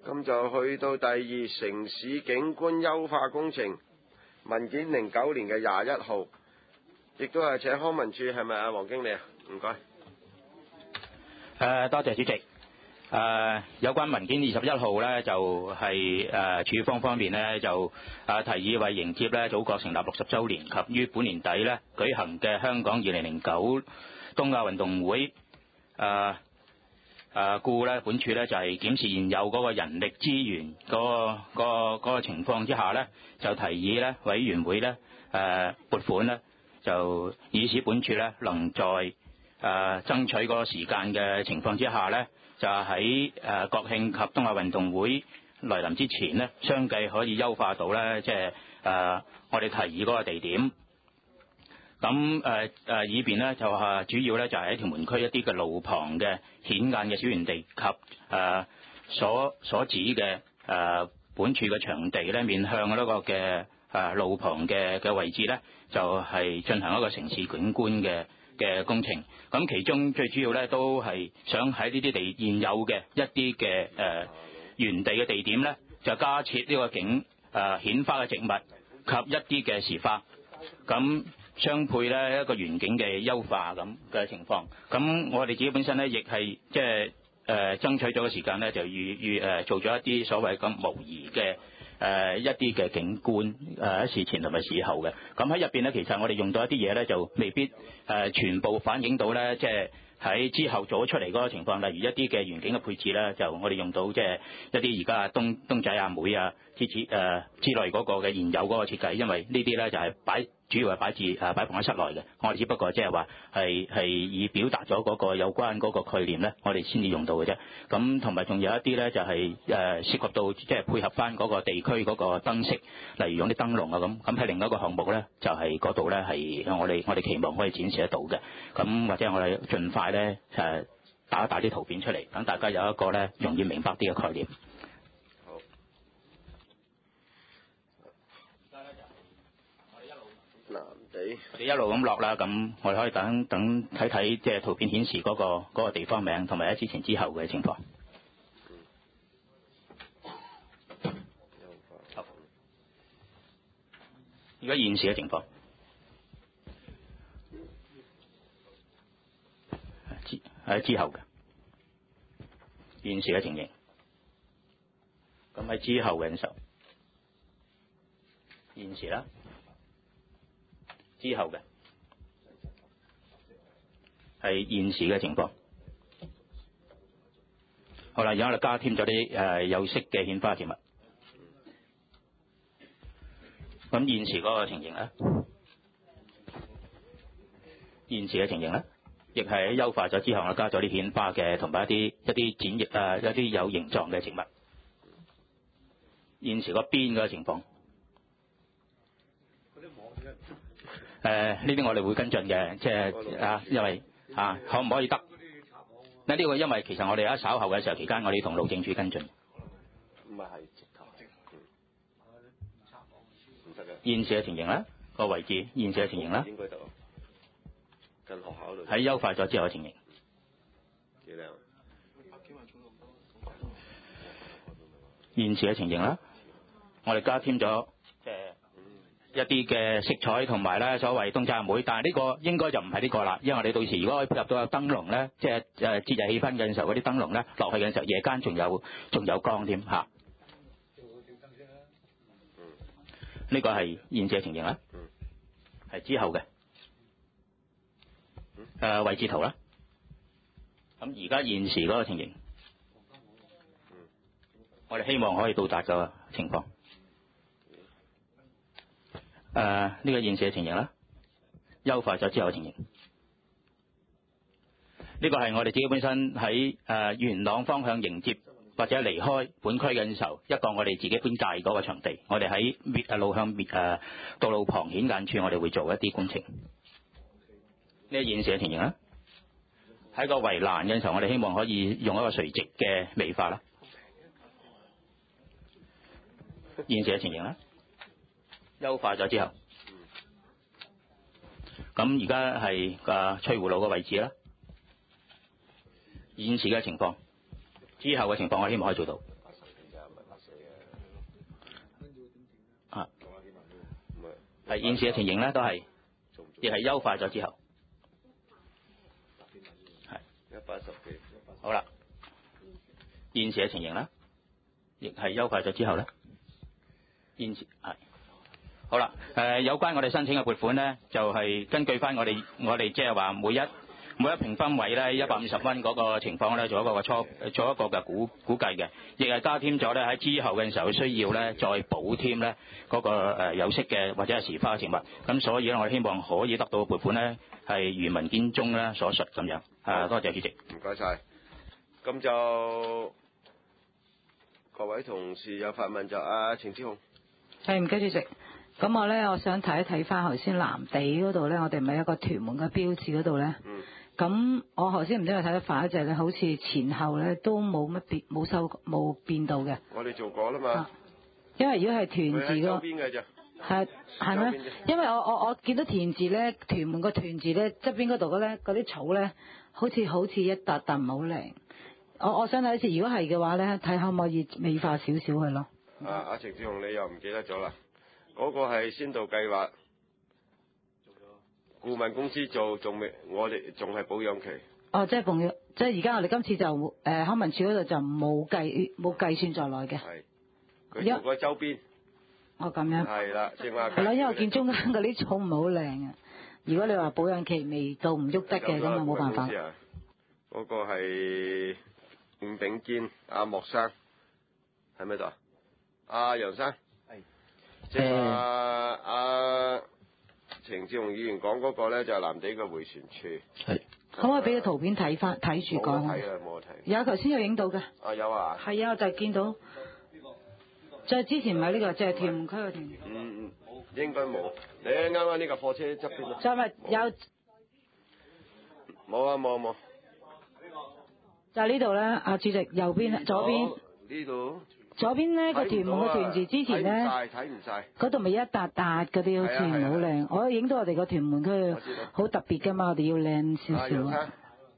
咁就去到第二城市景觀優化工程文件09年嘅21號，亦都係請康文署，係咪啊黃經理啊？唔該。 多謝主席。有關文件21號呢，就係署方面呢，就提議為迎接呢祖國成立60週年及於本年底呢舉行嘅香港2009東亞運動會故咧，本署咧就係檢視現有嗰個人力資源嗰個情況之下咧，就提議咧委員會咧撥款咧，就以使本署咧能在爭取嗰個時間嘅情況之下咧，就喺國慶及東亞運動會來臨之前咧，相繼可以優化到咧，即係我哋提議嗰個地點。咁以便咧就主要咧就係喺屯門區一啲嘅路旁嘅顯眼嘅小園地及所指嘅本處嘅場地咧，面向嗰個嘅路旁嘅位置咧，就係進行一個城市景觀嘅工程。咁其中最主要咧都係想喺呢啲現有嘅一啲嘅園地嘅地點咧，就加設呢個顯花嘅植物及一啲嘅時花。咁相配咧一個園景嘅優化咁嘅情況，咁我哋自己本身咧亦係即係爭取咗嘅時間咧，就做咗一啲所謂咁模擬嘅一啲嘅景觀事前同埋事後嘅，咁喺入邊咧其實我哋用到一啲嘢咧就未必全部反映到咧即係喺之後做咗出嚟嗰個情況，例如一啲嘅園景嘅配置咧，就我哋用到即係一啲而家東仔啊、妹啊之類嗰個嘅現有嗰個設計，因為呢啲咧就係主要係擺放喺室內嘅，我哋只不過即係話係以表達咗嗰個有關嗰個概念咧，我哋先至用到嘅啫。咁同埋仲有一啲咧就係涉及到即係配合翻嗰個地區嗰個燈飾，例如用啲燈籠啊咁喺另一個項目咧就係嗰度咧係我哋期望可以展示得到嘅。咁或者我哋盡快咧打一打啲圖片出嚟，等大家有一個咧容易明白啲嘅概念。我哋一路咁落啦，咁我哋可以等睇睇即係圖片顯示嗰個地方名同埋喺之前之後嘅情況。好，而家現時嘅情況，喺之後嘅現時嘅情形，咁喺之後嘅時候，現時啦。之後嘅係現時嘅情況。好啦，而家我哋加添咗啲有色嘅顯花植物。咁現時嗰個情形咧，現時嘅情形咧，亦係喺優化咗之後，我加咗啲顯花嘅同埋一啲剪葉一啲有形狀嘅植物。現時個邊嗰個情況。呢啲我哋會跟進嘅，即係因為可唔可以得？呢個因為其實我哋喺稍後嘅時候期間，我哋同路政署跟進。唔係直頭。唔得嘅。現時嘅情形咧，個位置現時嘅情形咧，應該得。近學校度。喺優化咗之後嘅情形。幾靚？現時嘅情形啦，我哋加添咗一啲嘅色彩同埋咧所謂東仔阿妹，但係呢個應該就唔係呢個啦，因為我哋到時如果可以配合到有燈籠咧，即係節日氣氛嘅時候嗰啲燈籠咧落去嘅時候，夜間仲有光添嚇。呢個係現時嘅情形啦，係之後嘅位置圖啦。咁而家現時嗰個情形，我哋希望可以到達嘅情況。呢個現時嘅情形啦，優化咗之後嘅情形。呢個係我哋自己本身喺元朗方向迎接或者離開本區嘅時候，一個我哋自己搬界嗰個場地，我哋喺路向道路旁顯眼處，我哋會做一啲工程。呢個現時嘅情形啦，喺個圍欄嘅時候，我哋希望可以用一個垂直嘅美化啦。現時嘅情形啦。優化咗之後，咁而家係翠湖路嘅位置啦。現時嘅情況，之後嘅情況我希望可以做到。 係現時嘅情形咧，都係亦係優化咗之後，係 180幾。 好啦。現時嘅情形咧，亦係優化咗之後咧，現時係好啦。有關我哋申請嘅撥款咧，就係根據翻我哋即係話每一平方米咧150蚊嗰個情況咧，做一個嘅估計嘅，亦係加添咗咧喺之後嘅時候需要咧再補添咧嗰個有色嘅或者係時花嘅植物。咁所以咧，我哋希望可以得到撥款咧係如文件中咧所述咁樣。多謝主席。 唔該晒。咁就各位同事有發問就程志雄。 係，唔該主席。咁我想睇一睇翻頭先藍地嗰度咧，我哋咪有一個屯門嘅標誌嗰度咧。咁我頭先唔知你睇得快一隻咧，好似前後咧都冇乜變，冇變到嘅。 我哋做過啦嘛。 因為如果係屯字嗰個， 邊嘅啫。 係咩？因為我見到屯字咧，屯門個屯字咧側邊嗰度咧嗰啲草咧，好似一笪笪唔好靚。我想睇一次，如果係嘅話咧，睇可唔可以美化少少佢咯。 阿程志雄，你又唔記得咗啦？嗰個係先導計劃，顧問公司做，仲未，我哋仲係保養期。 即係而家我哋今次就康文署嗰度就冇計算在內嘅。 係。佢做個周邊。 咁樣。 係啦，正話。 係啦，因為我見中間嗰啲草唔係好靚啊。如果你話保養期未到唔喐得嘅，咁啊冇辦法。 嗰個係伍炳堅，阿莫生喺咪度啊？阿楊生。係。即係阿程志雄議員講嗰個咧，就係藍地嘅迴旋處。係。 可唔可以俾個圖片睇住講？ 冇睇啊，冇睇。 有頭先有影到嘅。 有啊。係啊，我就係見到。就係之前唔係呢個，就係屯門區嘅屯。 應該冇。你啱啱呢個貨車側邊咯。 就係有。 冇。 就係呢度咧，阿主席右邊左邊。 呢度。 左邊咧個屯門嘅屯字之前咧， 睇唔晒。 嗰度咪一笪笪嗰啲好似唔好靚。我影到我哋個屯門區好特別㗎嘛，我哋要靚少少啊。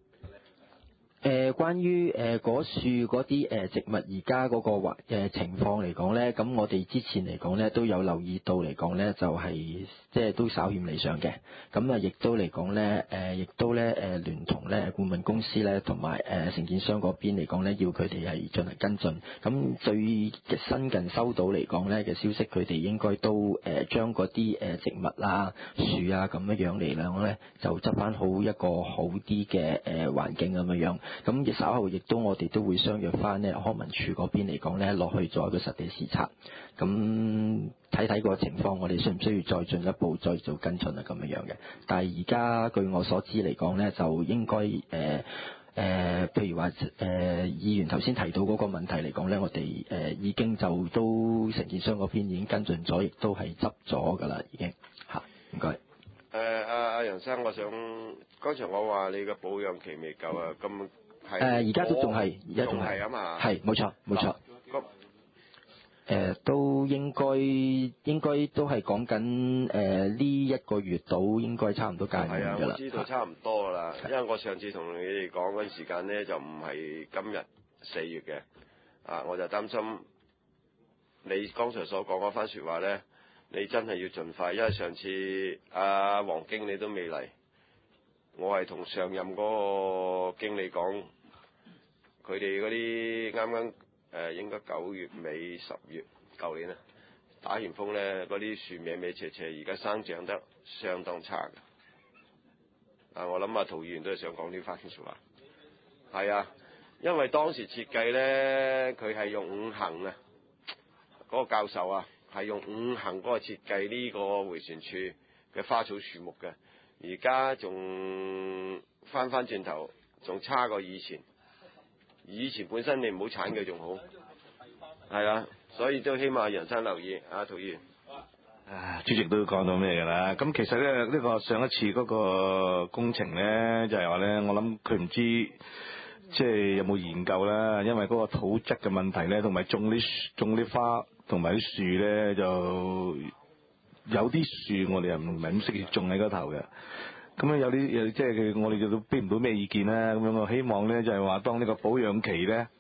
關於果樹嗰啲植物而家嗰個情況嚟講咧，咁我哋之前嚟講咧都有留意到嚟講咧，就係即係都稍欠理想嘅。咁啊，亦都嚟講咧，亦都咧聯同咧顧問公司咧同埋承建商嗰邊嚟講咧，要佢哋係進行跟進。咁最新近收到嚟講咧嘅消息，佢哋應該都將嗰啲植物啊、樹啊咁樣嚟講咧，就執翻好一個好啲嘅環境咁樣。咁稍後亦都我哋都會相約翻咧康文署嗰邊嚟講咧落去做一個實地視察，咁睇個情況，我哋需唔需要再進一步再做跟進啊咁樣嘅。但係而家據我所知嚟講咧，就應該譬如話議員頭先提到嗰個問題嚟講咧，我哋已經就都承建商嗰邊已經跟進咗，亦都係執咗㗎啦，已經嚇。唔該。 阿楊生，我想剛才我話你嘅保養期未夠啊，咁係而家都仲係，而家仲係啊嘛， 係冇錯。都應該都係講緊呢一個月度應該差唔多屆滿㗎啦。 我知道差唔多啦，因為我上次同你哋講嗰陣時間咧，就唔係今日4月嘅，我就擔心你剛才所講嗰番説話咧。你真係要盡快，因為上次阿黃經理都未嚟，我係同上任嗰個經理講，佢哋嗰啲啱應該9月尾10月舊年啊，打完風咧，嗰啲樹歪歪斜斜，而家生長得相當差嘅。我諗陶議員都係想講呢番説話。係啊，因為當時設計咧，佢係用5行啊，嗰個教授啊。係用5行嗰個設計呢個迴旋處嘅花草樹木嘅，而家仲翻轉頭，仲差過以前。以前本身你唔好鏟佢仲好，係啊，所以都希望楊生留意陶議員。 主席都講到咩㗎啦？咁其實咧呢個上一次嗰個工程咧，就係話咧，我諗佢唔知即係有冇研究啦，因為嗰個土質嘅問題咧，同埋種啲花。同埋啲樹咧，就有啲樹我哋又唔係咁適宜種喺嗰頭嘅，咁樣有啲即係我哋就都俾唔到咩意見啦。咁樣我希望咧就係話當呢個保養期咧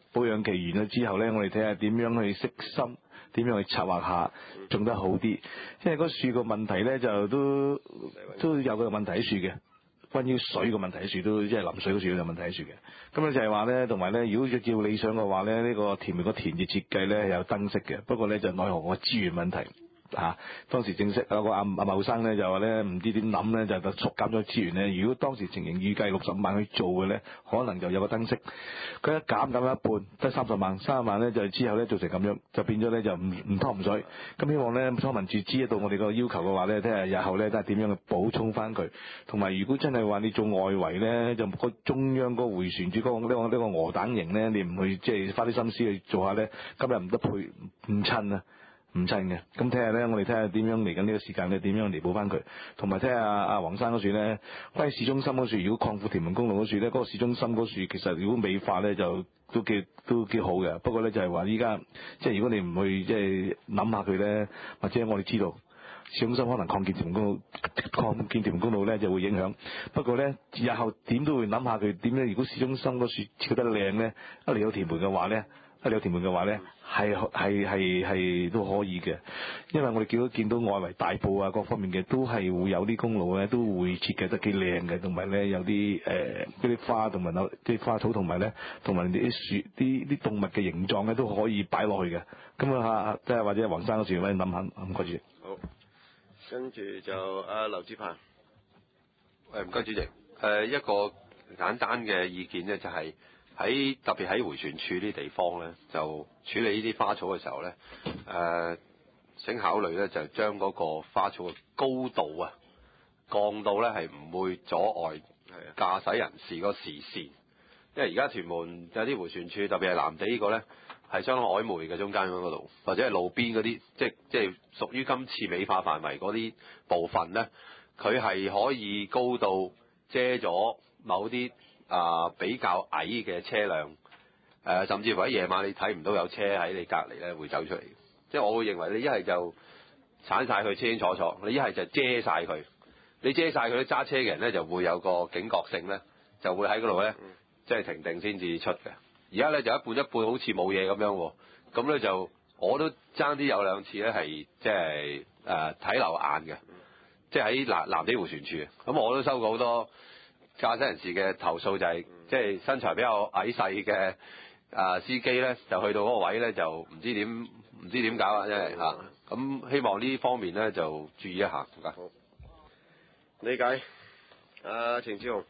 保養期完咗之後咧，我哋睇下點樣去悉心，點樣去策劃下種得好啲。因為嗰樹個問題咧就都有個問題喺樹嘅。關於水個問題喺樹都即係淋水嗰樹都有問題喺樹嘅。咁咧就係話咧，同埋咧，如果照理想嘅話咧，呢個田園個田嘅設計咧係有燈飾嘅，不過咧就奈何個資源問題。當時正式有個阿茂生咧就話咧唔知點諗咧就縮減咗資源咧。如果當時情形預計65萬去做嘅咧，可能就有個燈飾。佢一減一半，得30萬，30萬咧就之後咧做成咁樣，就變咗咧就唔湯唔水。咁希望咧康文署知得到我哋個要求嘅話咧，睇下日後咧都係點樣去補充翻佢。同埋如果真係話你做外圍咧，就個中央嗰個迴旋處嗰個呢個鵝蛋形咧，你唔去即係花啲心思去做下咧，今日唔得配唔襯啊！唔襯嘅，咁睇下咧，我哋睇下點樣嚟緊呢個時間咧，點樣彌補翻佢，同埋睇下阿黃生嗰樹咧，關於市中心嗰樹，如果擴闊屯門公路嗰樹咧，嗰個市中心嗰樹其實如果美化咧就都幾好嘅，不過咧就係話依家即係如果你唔去即係諗下佢咧，或者我哋知道市中心可能擴建屯門公路咧就會影響，不過咧日後點都會諗下佢點咧，如果市中心嗰樹設得靚咧，一嚟有屯門嘅話咧。係都可以嘅，因為我哋見到外圍大埔啊各方面嘅都係會有啲公路咧，都會設計得幾靚嘅，同埋咧有啲啲花同埋啲花草，同埋咧同埋啲樹啲動物嘅形狀咧都可以擺落去嘅。咁啊即係或者黃生嗰時咧諗下，唔該主席。 好，跟住就阿劉志鵬。 唔該主席。一個簡單嘅意見咧就係。特別喺迴旋處呢啲地方咧，就處理呢啲花草嘅時候咧，請考慮咧就將嗰個花草嘅高度啊降到咧係唔會阻礙駕駛人士個視線，因為而家屯門有啲迴旋處，特別係藍地呢個咧係相當曖昧嘅中間嗰度，或者係路邊嗰啲，即係屬於今次美化範圍嗰啲部分咧，佢係可以高度遮咗某啲。比較矮嘅車輛，甚至乎喺夜晚你睇唔到有車喺你隔離咧會走出嚟，即係我會認為你一係就鏟晒佢清清楚楚，你一係就遮晒佢，你遮晒佢，揸車嘅人咧就會有個警覺性咧，就會喺嗰度咧即係停定先至出嘅。而家咧就一半一半好似冇嘢咁樣喎，咁咧就我都爭啲有兩次咧係即係睇漏眼嘅，即係喺藍地迴旋處，咁我都收過好多。駕駛人士嘅投訴就係、即係身材比較矮細嘅司機咧，就去到嗰個位咧就唔知點搞啊！真係嚇，咁希望呢方面咧就注意一下。好， 理解。程志雄。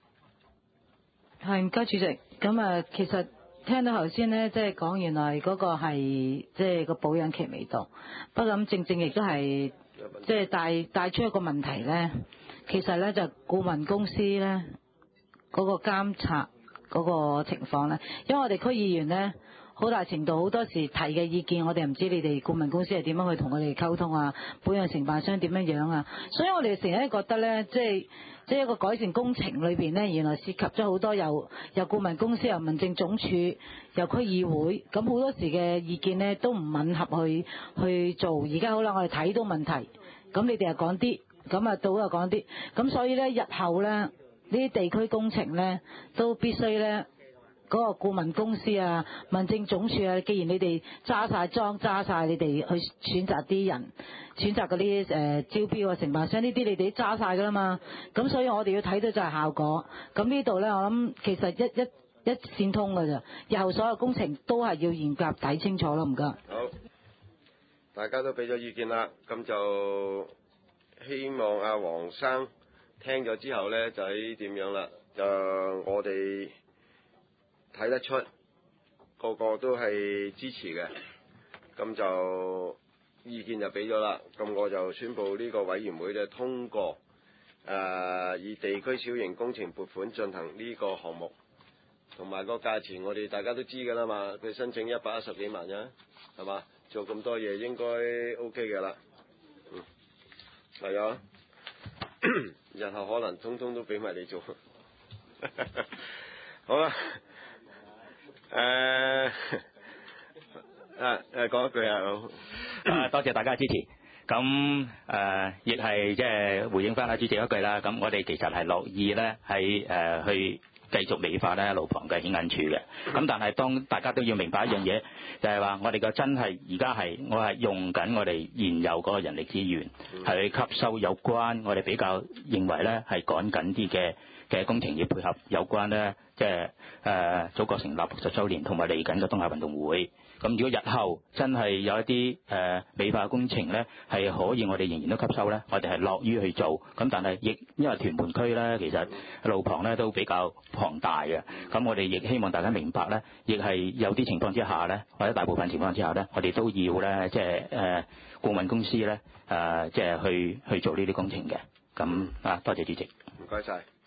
係唔該主席。咁其實聽到頭先咧，即係講原來嗰個係即係個保養期未到，不過咁正亦都係即係帶出一個問題咧。其實咧就顧問公司咧嗰個監察嗰個情況咧，因為我哋區議員咧好大程度好多時提嘅意見，我哋唔知你哋顧問公司係點樣去同我哋溝通啊，保養承辦商點樣樣啊，所以我哋成日覺得咧，即係一個改善工程裏邊咧，原來涉及咗好多有顧問公司、由民政總署、由區議會，咁好多時嘅意見咧都唔吻合去做。而家好啦，我哋睇到問題，咁你哋又講啲。咁到又講啲，咁所以咧日後咧呢啲地區工程咧都必須咧嗰個顧問公司啊、民政總署啊，既然你哋揸晒你哋去選擇啲人，選擇嗰啲招標啊、承辦商呢啲，你哋揸晒噶啦嘛。咁所以我哋要睇到就係效果。咁呢度咧，我諗其實一線通㗎咋，日後所有工程都係要嚴格睇清楚咯。唔該。 好，大家都俾咗意見啦，咁就。希望阿黃生聽咗之後咧，就係點樣啦？就我哋睇得出個個都係支持嘅，咁就意見就俾咗啦。咁我就宣布呢個委員會咧通過以地區小型工程撥款進行呢個項目，同埋個價錢我哋大家都知㗎啦嘛。佢申請110幾萬啫，係嘛？做咁多嘢應該 OK 嘅啦。係啊，日後可能通通都俾埋你做。好啦，講一句啊， 多謝大家支持。咁亦係即係回應翻阿主席一句啦。咁我哋其實係樂意咧喺去繼續美化咧路旁嘅顯眼處嘅。咁但係當大家都要明白一樣嘢，就係話我哋個真係而家我係用緊我哋現有嗰個人力資源，係去吸收有關我哋比較認為咧係趕緊啲嘅工程，要配合有關咧即係祖國成立60週年同埋嚟緊嘅東亞運動會。咁如果日後真係有一啲美化工程咧，係可以我哋仍然都吸收咧，我哋係樂於去做。咁但係亦因為屯門區咧，其實路旁咧都比較龐大嘅。咁我哋亦希望大家明白咧，亦係有啲情況之下咧，或者大部分情況之下咧，我哋都要咧即係顧問公司咧即係去做呢啲工程嘅。咁多謝主席。 唔該晒。